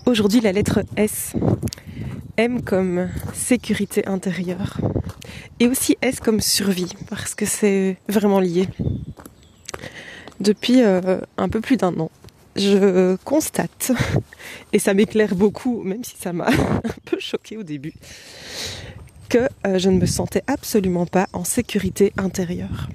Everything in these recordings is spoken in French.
Aujourd'hui, la lettre S. M comme sécurité intérieure. Et aussi S comme survie, parce que c'est vraiment lié. Depuis un peu plus d'un an, je constate, et ça m'éclaire beaucoup, même si ça m'a un peu choquée au début, que je ne me sentais absolument pas en sécurité intérieure.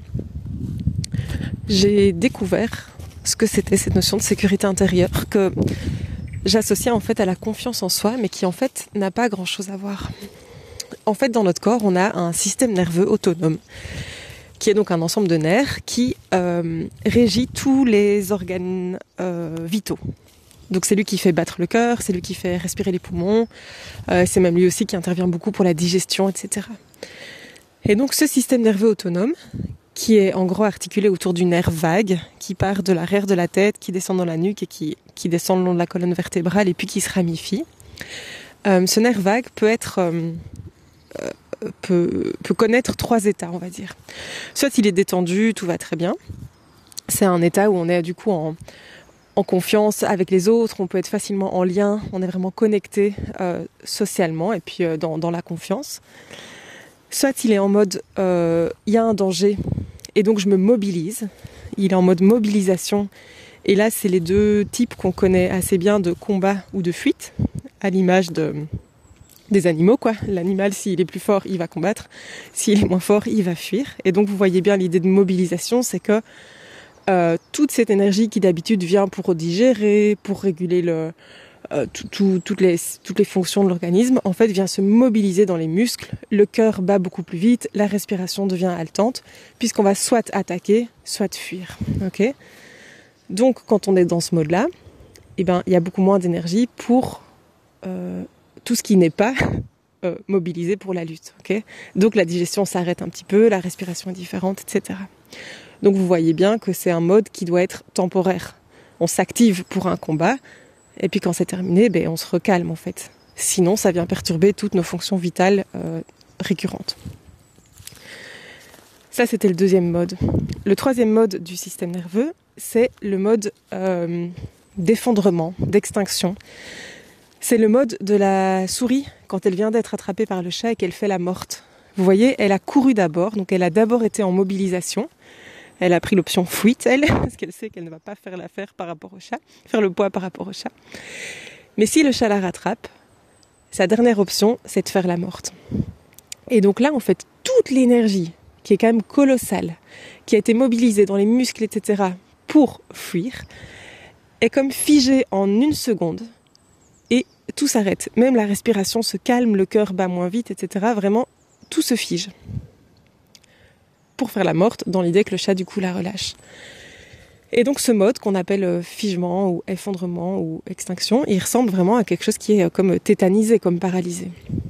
J'ai découvert ce que c'était cette notion de sécurité intérieure, que j'associais en fait à la confiance en soi, mais qui en fait n'a pas grand chose à voir. En fait, dans notre corps, on a un système nerveux autonome, qui est donc un ensemble de nerfs qui régit tous les organes vitaux. Donc c'est lui qui fait battre le cœur, c'est lui qui fait respirer les poumons, c'est même lui aussi qui intervient beaucoup pour la digestion, etc. Et donc ce système nerveux autonome, qui est en gros articulé autour du nerf vague, qui part de l'arrière de la tête, qui descend dans la nuque et qui descend le long de la colonne vertébrale et puis qui se ramifie. Ce nerf vague peut connaître 3 états, on va dire. Soit il est détendu, tout va très bien. C'est un état où on est du coup en confiance avec les autres, on peut être facilement en lien, on est vraiment connecté socialement et puis dans la confiance. Soit il est en mode il y a un danger et donc je me mobilise. Il est en mode mobilisation. Et là, c'est les 2 types qu'on connaît assez bien de combat ou de fuite, à l'image des animaux, quoi. L'animal, s'il est plus fort, il va combattre. S'il est moins fort, il va fuir. Et donc, vous voyez bien l'idée de mobilisation, c'est que toute cette énergie qui d'habitude vient pour digérer, pour réguler toutes les fonctions de l'organisme, en fait, vient se mobiliser dans les muscles. Le cœur bat beaucoup plus vite, la respiration devient haletante, puisqu'on va soit attaquer, soit fuir. Okay ? Donc, quand on est dans ce mode-là, il y a beaucoup moins d'énergie pour tout ce qui n'est pas mobilisé pour la lutte. Okay ? Donc, la digestion s'arrête un petit peu, la respiration est différente, etc. Donc, vous voyez bien que c'est un mode qui doit être temporaire. On s'active pour un combat, et puis quand c'est terminé, on se recalme en fait. Sinon, ça vient perturber toutes nos fonctions vitales récurrentes. Ça, c'était le 2e mode. Le 3e mode du système nerveux, c'est le mode d'effondrement, d'extinction. C'est le mode de la souris quand elle vient d'être attrapée par le chat et qu'elle fait la morte. Vous voyez, elle a couru d'abord, donc elle a d'abord été en mobilisation. Elle a pris l'option fuite, elle, parce qu'elle sait qu'elle ne va pas faire l'affaire par rapport au chat, faire le poids par rapport au chat. Mais si le chat la rattrape, sa dernière option, c'est de faire la morte. Et donc là, en fait, toute l'énergie, qui est quand même colossale, qui a été mobilisée dans les muscles, etc., pour fuir, est comme figée en 1 seconde, et tout s'arrête. Même la respiration se calme, le cœur bat moins vite, etc. Vraiment, tout se fige. Pour faire la morte, dans l'idée que le chat du coup la relâche. Et donc ce mode qu'on appelle figement ou effondrement ou extinction, il ressemble vraiment à quelque chose qui est comme tétanisé, comme paralysé.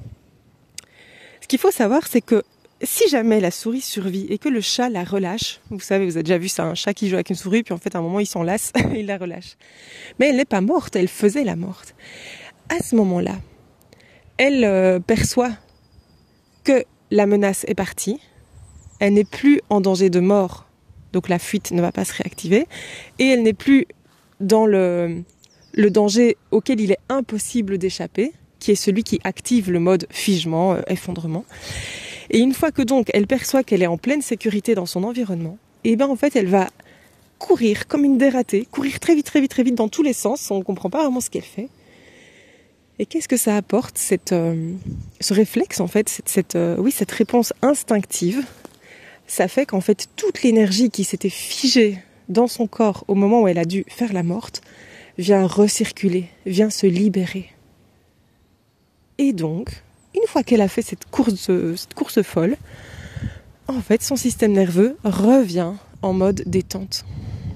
Ce qu'il faut savoir, c'est que si jamais la souris survit et que le chat la relâche, vous savez, vous avez déjà vu ça, un chat qui joue avec une souris, puis en fait à un moment il s'en lasse et il la relâche. Mais elle n'est pas morte, elle faisait la morte. À ce moment-là, elle perçoit que la menace est partie, elle n'est plus en danger de mort, donc la fuite ne va pas se réactiver, et elle n'est plus dans le danger auquel il est impossible d'échapper, qui est celui qui active le mode figement, effondrement. Et une fois que donc elle perçoit qu'elle est en pleine sécurité dans son environnement, en fait elle va courir comme une dératée, courir très vite, très vite, très vite dans tous les sens, on ne comprend pas vraiment ce qu'elle fait. Et qu'est-ce que ça apporte, ce réflexe en fait, cette réponse instinctive? Ça fait qu'en fait, toute l'énergie qui s'était figée dans son corps au moment où elle a dû faire la morte vient recirculer, vient se libérer. Et donc, une fois qu'elle a fait cette course folle, en fait, son système nerveux revient en mode détente.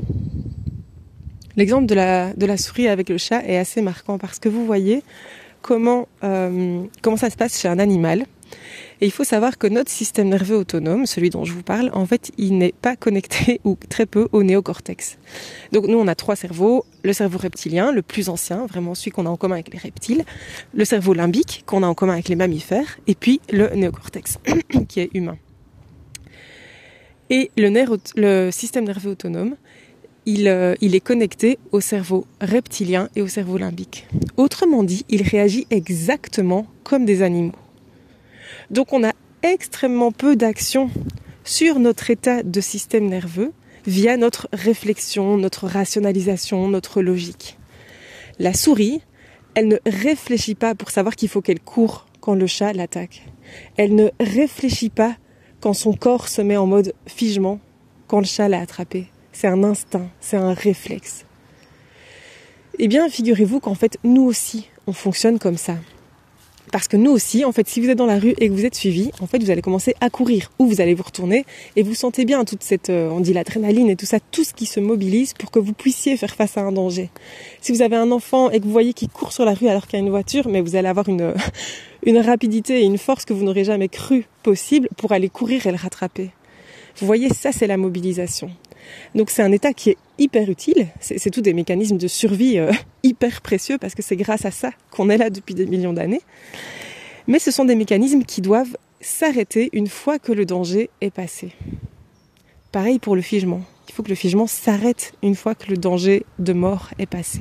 L'exemple de la souris avec le chat est assez marquant parce que vous voyez comment ça se passe chez un animal. Et il faut savoir que notre système nerveux autonome, celui dont je vous parle, en fait, il n'est pas connecté ou très peu au néocortex. Donc nous, on a 3 cerveaux. Le cerveau reptilien, le plus ancien, vraiment celui qu'on a en commun avec les reptiles. Le cerveau limbique, qu'on a en commun avec les mammifères. Et puis le néocortex, qui est humain. Et le système nerveux autonome, il est connecté au cerveau reptilien et au cerveau limbique. Autrement dit, il réagit exactement comme des animaux. Donc on a extrêmement peu d'action sur notre état de système nerveux via notre réflexion, notre rationalisation, notre logique. La souris, elle ne réfléchit pas pour savoir qu'il faut qu'elle court quand le chat l'attaque. Elle ne réfléchit pas quand son corps se met en mode figement quand le chat l'a attrapé. C'est un instinct, c'est un réflexe. Eh bien, figurez-vous qu'en fait, nous aussi, on fonctionne comme ça. Parce que nous aussi, en fait, si vous êtes dans la rue et que vous êtes suivi, en fait, vous allez commencer à courir ou vous allez vous retourner et vous sentez bien toute cette, on dit l'adrénaline et tout ça, tout ce qui se mobilise pour que vous puissiez faire face à un danger. Si vous avez un enfant et que vous voyez qu'il court sur la rue alors qu'il y a une voiture, mais vous allez avoir une rapidité et une force que vous n'aurez jamais cru possible pour aller courir et le rattraper. Vous voyez, ça, c'est la mobilisation. Donc c'est un état qui est hyper utile, c'est tout des mécanismes de survie hyper précieux parce que c'est grâce à ça qu'on est là depuis des millions d'années. Mais ce sont des mécanismes qui doivent s'arrêter une fois que le danger est passé. Pareil pour le figement. Il faut que le figement s'arrête une fois que le danger de mort est passé.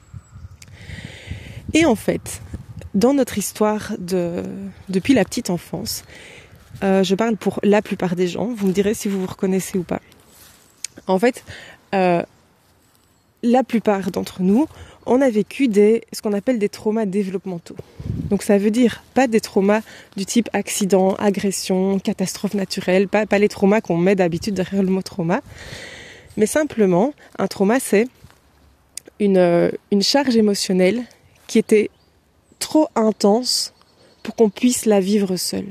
Et en fait, dans notre histoire depuis la petite enfance, je parle pour la plupart des gens, vous me direz si vous vous reconnaissez ou pas. En fait, la plupart d'entre nous, on a vécu ce qu'on appelle des traumas développementaux. Donc ça veut dire pas des traumas du type accident, agression, catastrophe naturelle, pas les traumas qu'on met d'habitude derrière le mot trauma, mais simplement un trauma c'est une charge émotionnelle qui était trop intense pour qu'on puisse la vivre seul.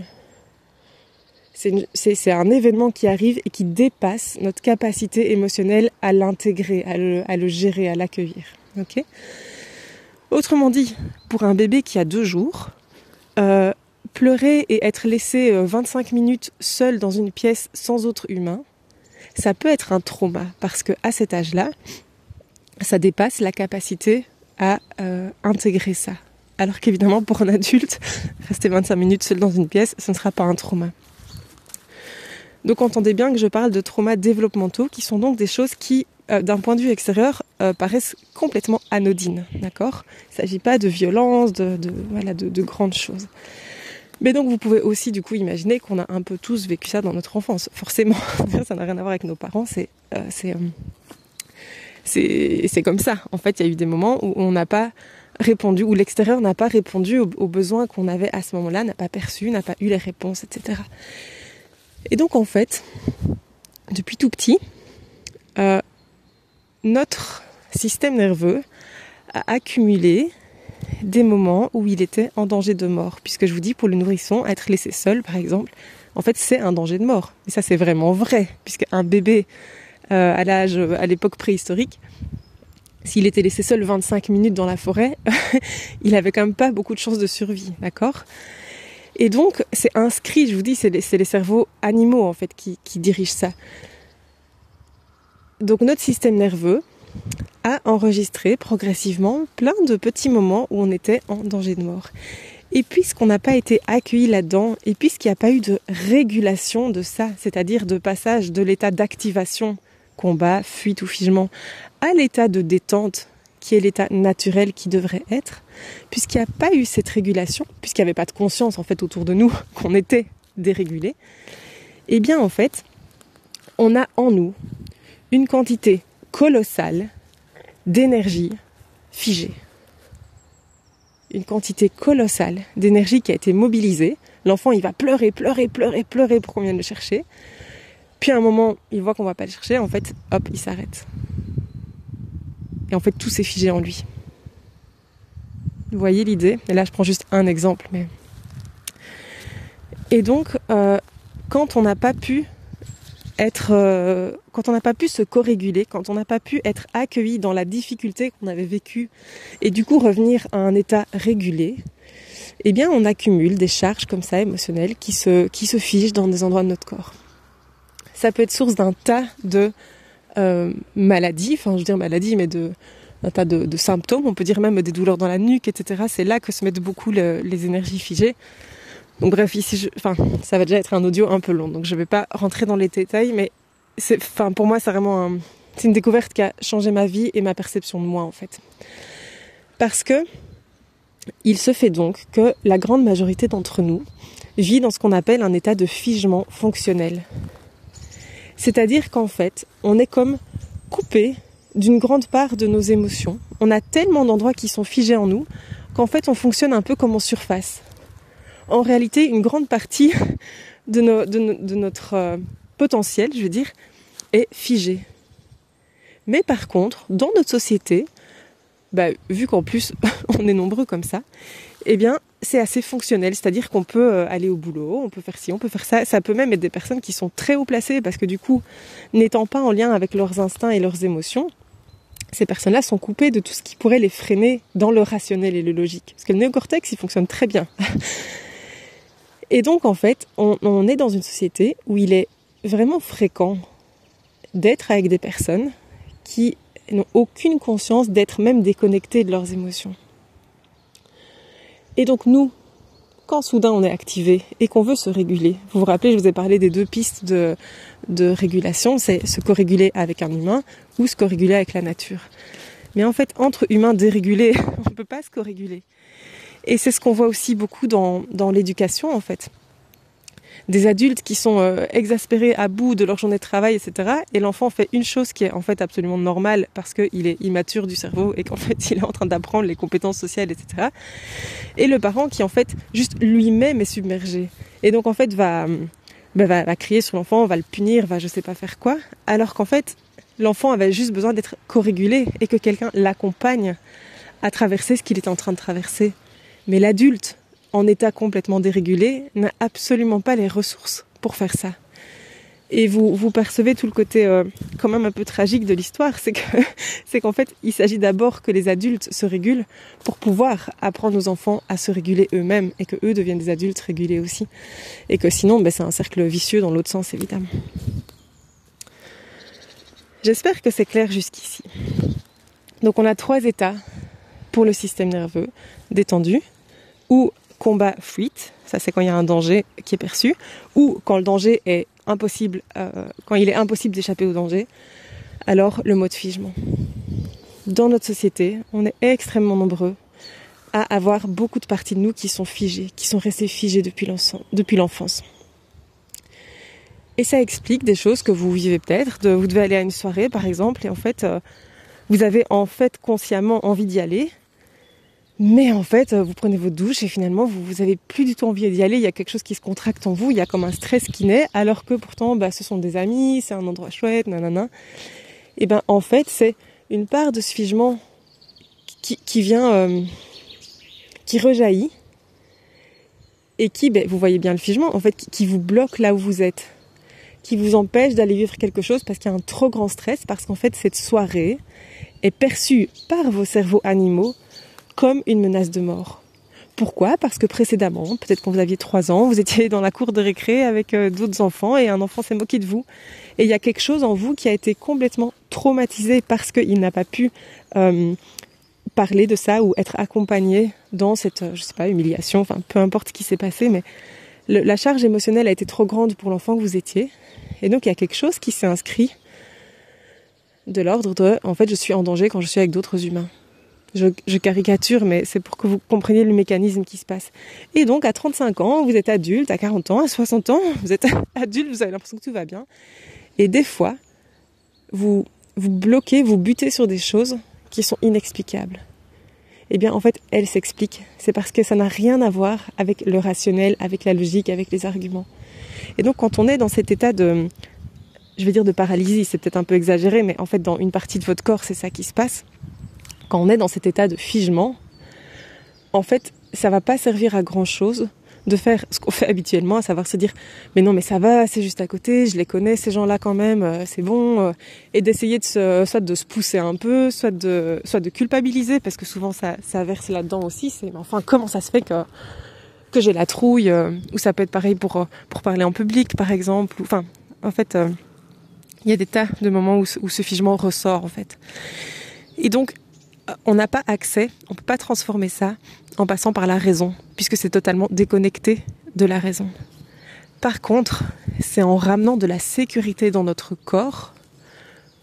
C'est un événement qui arrive et qui dépasse notre capacité émotionnelle à l'intégrer, à le gérer, à l'accueillir. Okay ? Autrement dit, pour un bébé qui a 2 jours, pleurer et être laissé 25 minutes seul dans une pièce sans autre humain, ça peut être un trauma parce qu'à cet âge-là, ça dépasse la capacité à intégrer ça. Alors qu'évidemment, pour un adulte, rester 25 minutes seul dans une pièce, ce ne sera pas un trauma. Donc entendez bien que je parle de traumas développementaux qui sont donc des choses qui, d'un point de vue extérieur, paraissent complètement anodines, d'accord ? Il ne s'agit pas de violence, de grandes choses. Mais donc vous pouvez aussi du coup imaginer qu'on a un peu tous vécu ça dans notre enfance. Forcément, ça n'a rien à voir avec nos parents, c'est comme ça. En fait, il y a eu des moments où on n'a pas répondu, où l'extérieur n'a pas répondu aux besoins qu'on avait à ce moment-là, n'a pas perçu, n'a pas eu les réponses, etc. Et donc en fait, depuis tout petit, notre système nerveux a accumulé des moments où il était en danger de mort. Puisque je vous dis, pour le nourrisson, être laissé seul, par exemple, en fait, c'est un danger de mort. Et ça, c'est vraiment vrai. Puisqu'un bébé, à l'époque préhistorique, s'il était laissé seul 25 minutes dans la forêt, il avait quand même pas beaucoup de chances de survie, d'accord ? Et donc, c'est inscrit, je vous dis, c'est les cerveaux animaux, en fait, qui dirigent ça. Donc, notre système nerveux a enregistré progressivement plein de petits moments où on était en danger de mort. Et puisqu'on n'a pas été accueilli là-dedans, et puisqu'il n'y a pas eu de régulation de ça, c'est-à-dire de passage de l'état d'activation, combat, fuite ou figement, à l'état de détente, qui est l'état naturel qui devrait être, puisqu'il n'y a pas eu cette régulation, puisqu'il n'y avait pas de conscience en fait autour de nous qu'on était dérégulé, eh bien en fait, on a en nous une quantité colossale d'énergie figée. Une quantité colossale d'énergie qui a été mobilisée. L'enfant, il va pleurer pour qu'on vienne le chercher. Puis à un moment, il voit qu'on va pas le chercher, en fait, hop, il s'arrête. Et en fait, tout s'est figé en lui. Vous voyez l'idée ? Et là, je prends juste un exemple. Et donc, quand on n'a pas pu se co-réguler, quand on n'a pas pu être accueilli dans la difficulté qu'on avait vécue et du coup revenir à un état régulé, eh bien, on accumule des charges comme ça émotionnelles qui se figent dans des endroits de notre corps. Ça peut être source d'un tas de maladies, mais un tas de symptômes, on peut dire même des douleurs dans la nuque, etc. C'est là que se mettent beaucoup les énergies figées. Donc bref, ici, ça va déjà être un audio un peu long, donc je ne vais pas rentrer dans les détails, mais pour moi, c'est vraiment C'est une découverte qui a changé ma vie et ma perception de moi en fait. Parce que il se fait donc que la grande majorité d'entre nous vit dans ce qu'on appelle un état de figement fonctionnel. C'est-à-dire qu'en fait, on est comme coupé d'une grande part de nos émotions. On a tellement d'endroits qui sont figés en nous qu'en fait on fonctionne un peu comme en surface. En réalité, une grande partie de notre potentiel, je veux dire, est figée. Mais par contre, dans notre société, vu qu'en plus on est nombreux comme ça, eh bien c'est assez fonctionnel, c'est-à-dire qu'on peut aller au boulot, on peut faire ci, on peut faire ça. Ça peut même être des personnes qui sont très haut placées parce que du coup, n'étant pas en lien avec leurs instincts et leurs émotions, ces personnes-là sont coupées de tout ce qui pourrait les freiner dans le rationnel et le logique. Parce que le néocortex, il fonctionne très bien. Et donc en fait, on est dans une société où il est vraiment fréquent d'être avec des personnes qui n'ont aucune conscience d'être même déconnectées de leurs émotions. Et donc nous, quand soudain on est activé et qu'on veut se réguler, vous vous rappelez, je vous ai parlé des 2 pistes de régulation, c'est se co-réguler avec un humain ou se co-réguler avec la nature. Mais en fait, entre humains dérégulés, on ne peut pas se co-réguler. Et c'est ce qu'on voit aussi beaucoup dans l'éducation en fait. Des adultes qui sont exaspérés à bout de leur journée de travail, etc. Et l'enfant fait une chose qui est en fait absolument normale parce qu'il est immature du cerveau et qu'en fait il est en train d'apprendre les compétences sociales, etc. Et le parent qui en fait juste lui-même est submergé. Et donc en fait va crier sur l'enfant, va le punir, va je sais pas faire quoi. Alors qu'en fait l'enfant avait juste besoin d'être co-régulé et que quelqu'un l'accompagne à traverser ce qu'il est en train de traverser. Mais l'adulte, en état complètement dérégulé, n'a absolument pas les ressources pour faire ça. Et vous percevez tout le côté quand même un peu tragique de l'histoire, c'est qu'en fait, il s'agit d'abord que les adultes se régulent pour pouvoir apprendre aux enfants à se réguler eux-mêmes et que eux deviennent des adultes régulés aussi. Et que sinon, c'est un cercle vicieux dans l'autre sens, évidemment. J'espère que c'est clair jusqu'ici. Donc on a 3 états pour le système nerveux: détendu, ou combat-fuite, ça c'est quand il y a un danger qui est perçu, ou quand le danger est impossible, quand il est impossible d'échapper au danger, alors le mode figement. Dans notre société, on est extrêmement nombreux à avoir beaucoup de parties de nous qui sont figées, qui sont restées figées depuis l'enfance. Et ça explique des choses que vous vivez peut-être. Vous devez aller à une soirée par exemple, et en fait, vous avez en fait consciemment envie d'y aller, mais en fait, vous prenez votre douche et finalement, vous avez plus du tout envie d'y aller. Il y a quelque chose qui se contracte en vous, il y a comme un stress qui naît, alors que pourtant, ce sont des amis, c'est un endroit chouette, nanana. Et en fait, c'est une part de ce figement qui vient, qui rejaillit et qui, vous voyez bien le figement, en fait, qui vous bloque là où vous êtes, qui vous empêche d'aller vivre quelque chose parce qu'il y a un trop grand stress, parce qu'en fait, cette soirée est perçue par vos cerveaux animaux comme une menace de mort. Pourquoi ? Parce que précédemment, peut-être quand vous aviez 3 ans, vous étiez dans la cour de récré avec d'autres enfants et un enfant s'est moqué de vous. Et il y a quelque chose en vous qui a été complètement traumatisé parce qu'il n'a pas pu parler de ça ou être accompagné dans cette, humiliation, peu importe ce qui s'est passé, mais la charge émotionnelle a été trop grande pour l'enfant que vous étiez. Et donc il y a quelque chose qui s'est inscrit de l'ordre de, en fait, je suis en danger quand je suis avec d'autres humains. Je caricature, mais c'est pour que vous compreniez le mécanisme qui se passe. Et donc, à 35 ans, vous êtes adulte, à 40 ans, à 60 ans, vous êtes adulte, vous avez l'impression que tout va bien. Et des fois, vous bloquez, vous butez sur des choses qui sont inexplicables. Eh bien, en fait, elles s'expliquent. C'est parce que ça n'a rien à voir avec le rationnel, avec la logique, avec les arguments. Et donc, quand on est dans cet état de paralysie, c'est peut-être un peu exagéré, mais en fait, dans une partie de votre corps, c'est ça qui se passe. Quand on est dans cet état de figement, en fait, ça va pas servir à grand chose de faire ce qu'on fait habituellement, à savoir se dire « mais non, mais ça va, c'est juste à côté, je les connais ces gens-là quand même, c'est bon », et d'essayer soit de se pousser un peu, soit de culpabiliser, parce que souvent ça verse là-dedans aussi, c'est « mais enfin, comment ça se fait que j'ai la trouille ?» ou ça peut être pareil pour parler en public, par exemple, il y a des tas de moments où ce figement ressort, en fait. Et donc, on n'a pas accès, on ne peut pas transformer ça en passant par la raison, puisque c'est totalement déconnecté de la raison. Par contre, c'est en ramenant de la sécurité dans notre corps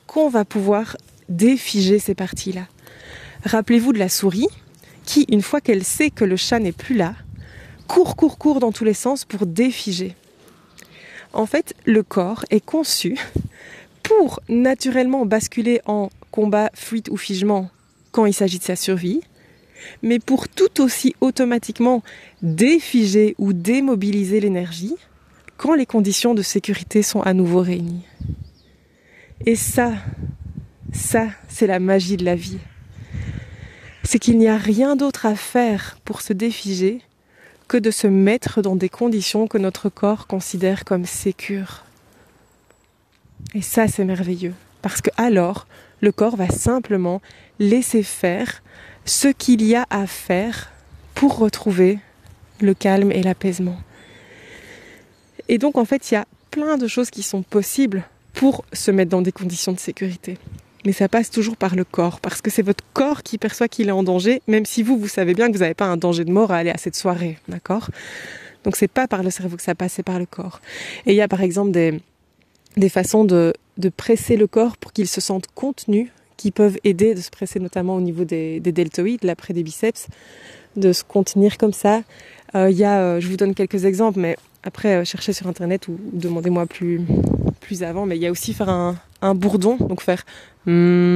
qu'on va pouvoir défiger ces parties-là. Rappelez-vous de la souris qui, une fois qu'elle sait que le chat n'est plus là, court dans tous les sens pour défiger. En fait, le corps est conçu pour naturellement basculer en combat, fuite ou figement quand il s'agit de sa survie, mais pour tout aussi automatiquement défiger ou démobiliser l'énergie quand les conditions de sécurité sont à nouveau réunies. Et ça, c'est la magie de la vie. C'est qu'il n'y a rien d'autre à faire pour se défiger que de se mettre dans des conditions que notre corps considère comme sécures. Et ça, c'est merveilleux. Parce que alors, le corps va simplement laisser faire ce qu'il y a à faire pour retrouver le calme et l'apaisement. Et donc, en fait, il y a plein de choses qui sont possibles pour se mettre dans des conditions de sécurité. Mais ça passe toujours par le corps, parce que c'est votre corps qui perçoit qu'il est en danger, même si vous savez bien que vous n'avez pas un danger de mort à aller à cette soirée, d'accord ? Donc c'est pas par le cerveau que ça passe, c'est par le corps. Et il y a par exemple des façons de presser le corps pour qu'il se sente contenu, qui peuvent aider de se presser notamment au niveau des deltoïdes, l'après des biceps, de se contenir comme ça. Je vous donne quelques exemples, mais après cherchez sur internet ou demandez-moi plus avant, mais il y a aussi faire un bourdon, donc faire vous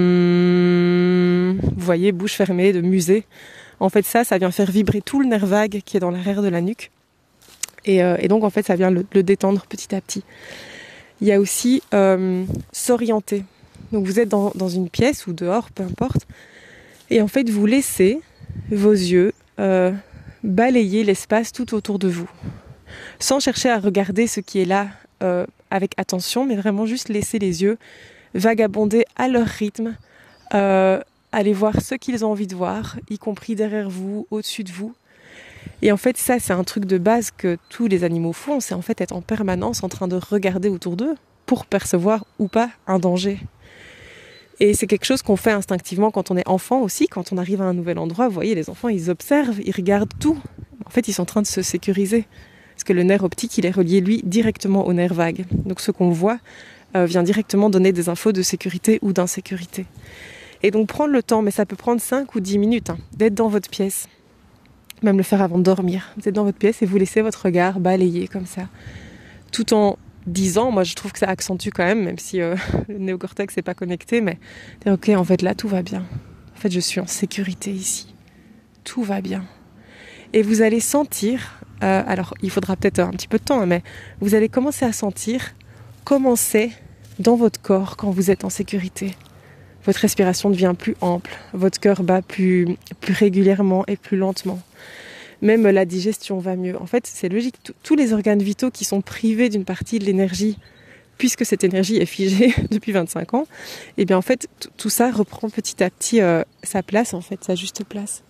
voyez, bouche fermée, de muser. En fait ça vient faire vibrer tout le nerf vague qui est dans l'arrière de la nuque. Et donc en fait ça vient le détendre petit à petit. Il y a aussi s'orienter. Donc vous êtes dans une pièce ou dehors, peu importe, et en fait vous laissez vos yeux balayer l'espace tout autour de vous, sans chercher à regarder ce qui est là avec attention, mais vraiment juste laisser les yeux vagabonder à leur rythme, aller voir ce qu'ils ont envie de voir, y compris derrière vous, au-dessus de vous. Et en fait, ça, c'est un truc de base que tous les animaux font, c'est en fait être en permanence en train de regarder autour d'eux pour percevoir ou pas un danger. Et c'est quelque chose qu'on fait instinctivement quand on est enfant aussi, quand on arrive à un nouvel endroit. Vous voyez, les enfants, ils observent, ils regardent tout. En fait, ils sont en train de se sécuriser. Parce que le nerf optique, il est relié, lui, directement au nerf vague. Donc ce qu'on voit vient directement donner des infos de sécurité ou d'insécurité. Et donc prendre le temps, mais ça peut prendre 5 ou 10 minutes, d'être dans votre pièce. Même le faire avant de dormir. Vous êtes dans votre pièce et vous laissez votre regard balayer comme ça. Tout en disant, moi je trouve que ça accentue quand même si le néocortex n'est pas connecté, mais dire ok, en fait là tout va bien. En fait je suis en sécurité ici. Tout va bien. Et vous allez sentir, alors il faudra peut-être un petit peu de temps, mais vous allez commencer à sentir comment c'est dans votre corps quand vous êtes en sécurité. Votre respiration devient plus ample, votre cœur bat plus régulièrement et plus lentement. Même la digestion va mieux. En fait, c'est logique, tous les organes vitaux qui sont privés d'une partie de l'énergie, puisque cette énergie est figée depuis 25 ans, et bien en fait, tout ça reprend petit à petit sa place, en fait, sa juste place.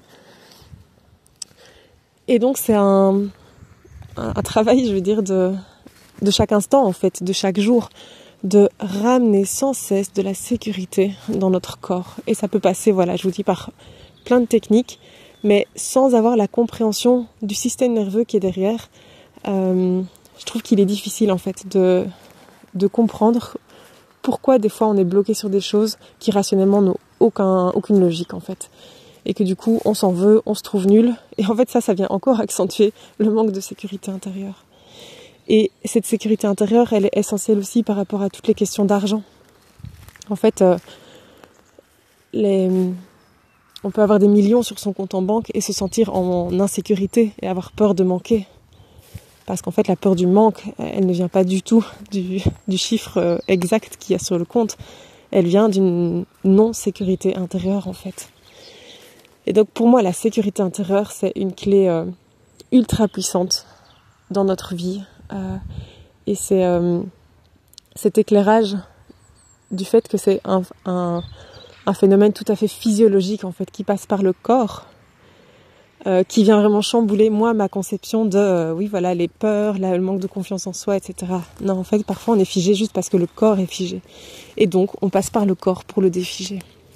Et donc c'est un travail, je veux dire, de chaque instant, en fait, de chaque jour, de ramener sans cesse de la sécurité dans notre corps. Et ça peut passer, voilà, je vous dis, par plein de techniques, mais sans avoir la compréhension du système nerveux qui est derrière, je trouve qu'il est difficile, en fait, de comprendre pourquoi des fois on est bloqué sur des choses qui rationnellement n'ont aucune logique, en fait. Et que du coup, on s'en veut, on se trouve nul. Et en fait, ça vient encore accentuer le manque de sécurité intérieure. Et cette sécurité intérieure, elle est essentielle aussi par rapport à toutes les questions d'argent. En fait, on peut avoir des millions sur son compte en banque et se sentir en insécurité et avoir peur de manquer. Parce qu'en fait, la peur du manque, elle ne vient pas du tout du chiffre exact qu'il y a sur le compte. Elle vient d'une non-sécurité intérieure, en fait. Et donc pour moi, la sécurité intérieure, c'est une clé ultra puissante dans notre vie. Et c'est cet éclairage du fait que c'est un phénomène tout à fait physiologique, en fait, qui passe par le corps, qui vient vraiment chambouler, moi, ma conception de, les peurs, le manque de confiance en soi, etc. Non, en fait, parfois on est figé juste parce que le corps est figé. Et donc, on passe par le corps pour le défiger.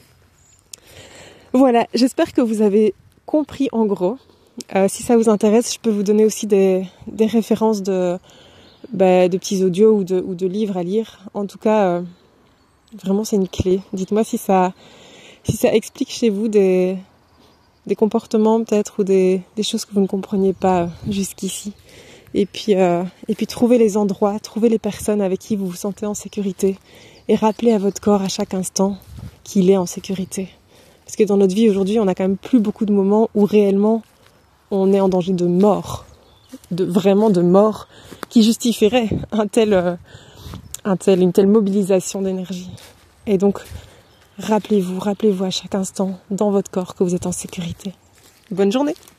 Voilà, j'espère que vous avez compris en gros. Si ça vous intéresse, je peux vous donner aussi des références de petits audios ou de livres à lire. En tout cas, Vraiment, c'est une clé. Dites-moi si ça explique chez vous des comportements peut-être ou des choses que vous ne compreniez pas jusqu'ici. Et puis trouvez les endroits, trouvez les personnes avec qui vous vous sentez en sécurité et rappelez à votre corps à chaque instant qu'il est en sécurité. Parce que dans notre vie aujourd'hui, on a quand même plus beaucoup de moments où réellement on est en danger de mort, vraiment de mort, qui justifierait une telle mobilisation d'énergie. Et donc, rappelez-vous à chaque instant dans votre corps que vous êtes en sécurité. Bonne journée!